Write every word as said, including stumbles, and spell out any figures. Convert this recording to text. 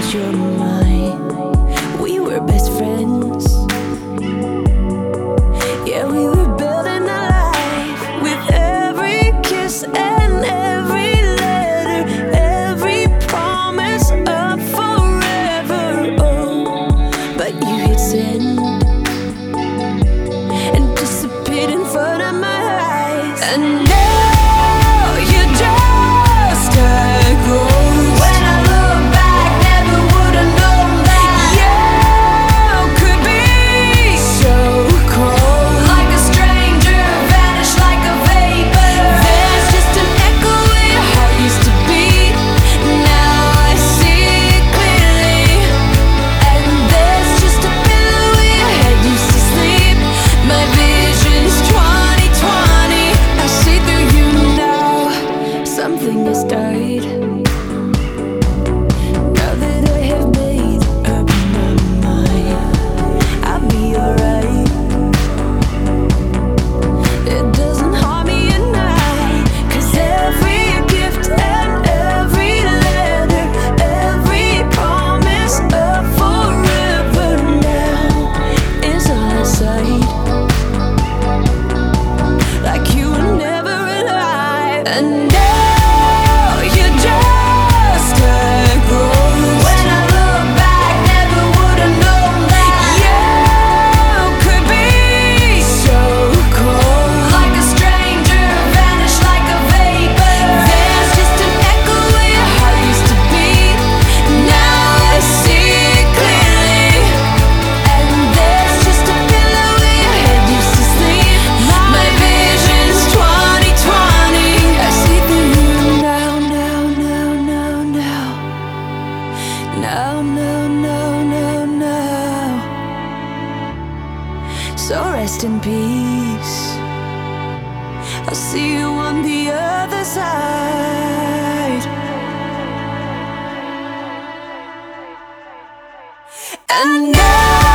lost your mind. We were best friends. Yeah, we were building a life with every kiss and every letter, every promise of forever. Oh, but you hit send and disappeared in front of my eyes. And now you're just a ghost. When I look back, never would have known that you could be so cold. Like a stranger, vanish like a vapor. There's just an echo where your heart used to beat. Now I see it clearly. And there's just a pillow where your head used to sleep. My vision's twenty twenty. I see through you now. Something has died. Now that I have made up my mind, I'll be alright. It doesn't harm me at night, 'cause every gift and every letter, every promise of forever now is on our side. Like you were never alive. And now you're just a ghost. When I look back, never would have known that you could be so cold. Like a stranger, vanish like a vapor. There's just an echo where your heart used to beat. Now I see it clearly. And there's just a pillow where your head used to sleep. My vision's twenty twenty. I see through you now, now, now, now, now. Now, now, now, now, now. So rest in peace. I'll see you on the other side. And now